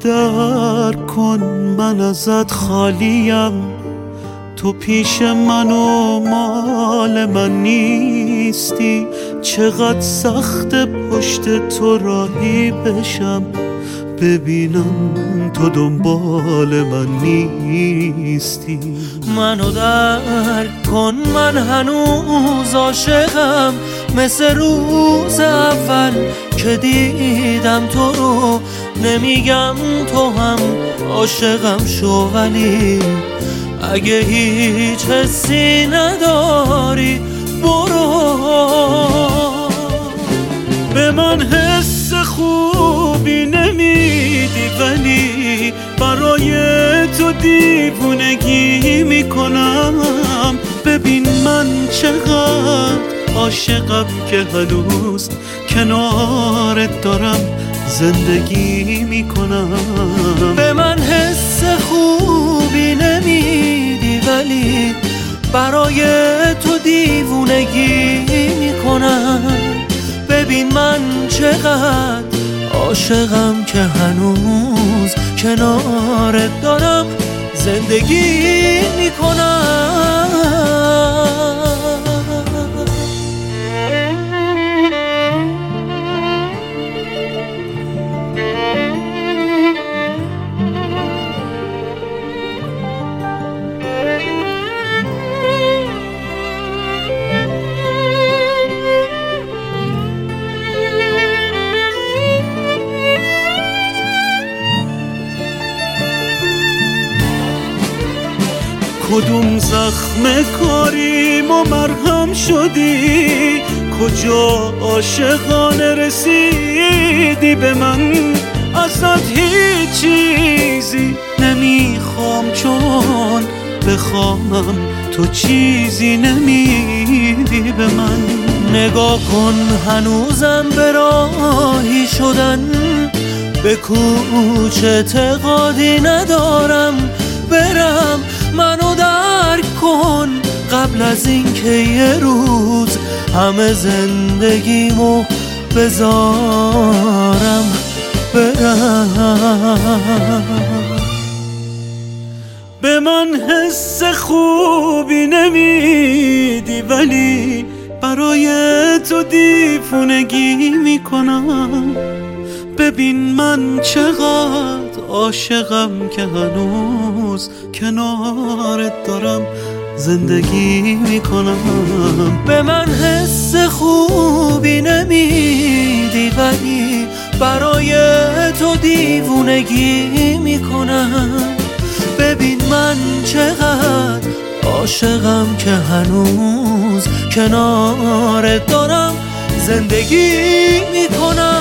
درک کن من ازت خالیم، تو پیش من و مال من نیستی. چقدر سخت پشت تو راهی بشم، ببینم تو دنبال من نیستی. منو درک کن من هنوز عاشقم، مثل روز اول که دیدم تو رو. نمیگم تو هم عاشقم شو، ولی اگه هیچ حسی نداری برو. به من حس خوبی نمیدی، ولی برای تو دیوونگی میکنم. ببین من چقدر عاشقم که هنوز کنارت دارم زندگی میکنم. به من حس خوبی نمیدی، ولی برای تو دیوونگی میکنم. ببین من چقدر عاشقم که هنوز کنارت دارم زندگی میکنم. کدوم زخم کاریم و مرهم شدی، کجا عاشقانه رسیدی به من. ازت هیچ چیزی نمیخوام، چون بخوامم تو چیزی نمیدی به من. نگاه کن هنوزم به راهی شدن، به کوچه اعتقادی ندارم برم. منو درک کن قبل از اینکه یه روز همه زندگیمو بذارم برم. به من حس خوبی نمیدی، ولی برای تو دیوونگی میکنم. ببین من چقدر عاشقم که هنوز کنارت دارم زندگی میکنم. به من حس خوبی نمیدی، ولی برای تو دیوونگی میکنم. ببین من چقدر عاشقم که هنوز کنارت دارم زندگی میکنم.